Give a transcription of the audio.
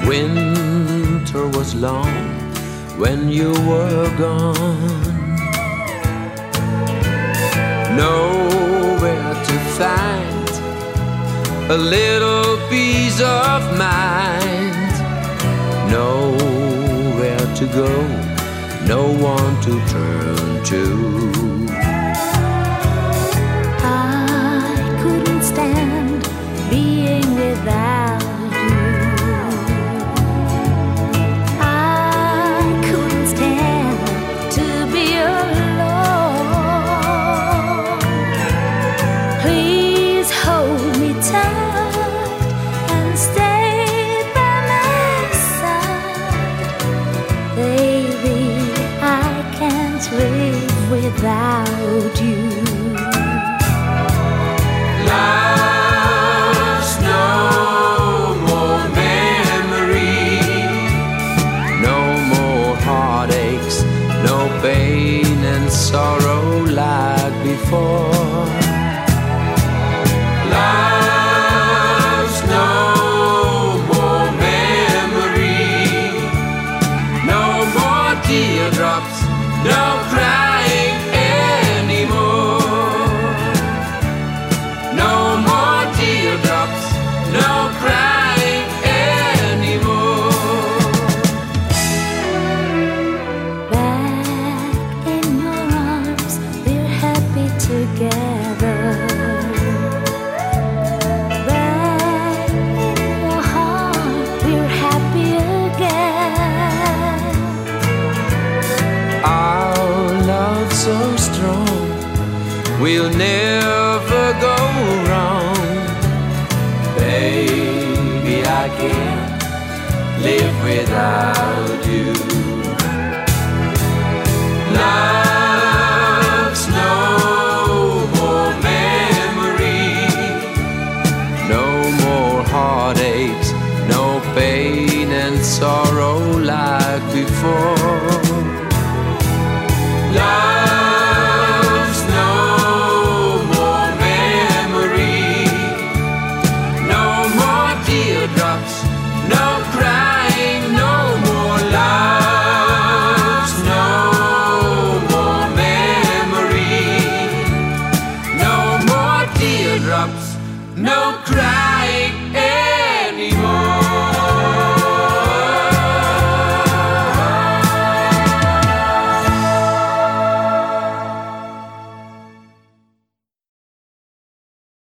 Winter was long when you were gone. Nowhere to find a little peace of mind. Nowhere to go, no one to turn to. I couldn't stand being without you. I couldn't stand to be alone. Please hold me tight and stay by my side. Baby, I can't live without you. Love's no more memory, no more heartaches, no pain and sorrow like before. Love's no more memory, no more teardrops, no crying anymore. No more teardrops, no crying anymore. Back in your arms, we're happy together. Back in your heart, we're happy again. Our love so strong, we'll never go wrong. Baby, I can't live without you. Love's no more memory, no more heartaches, no pain and sorrow like before. Love's no more memory, no more teardrops, no crying, no more. Love's no more memory, no more teardrops, no crying.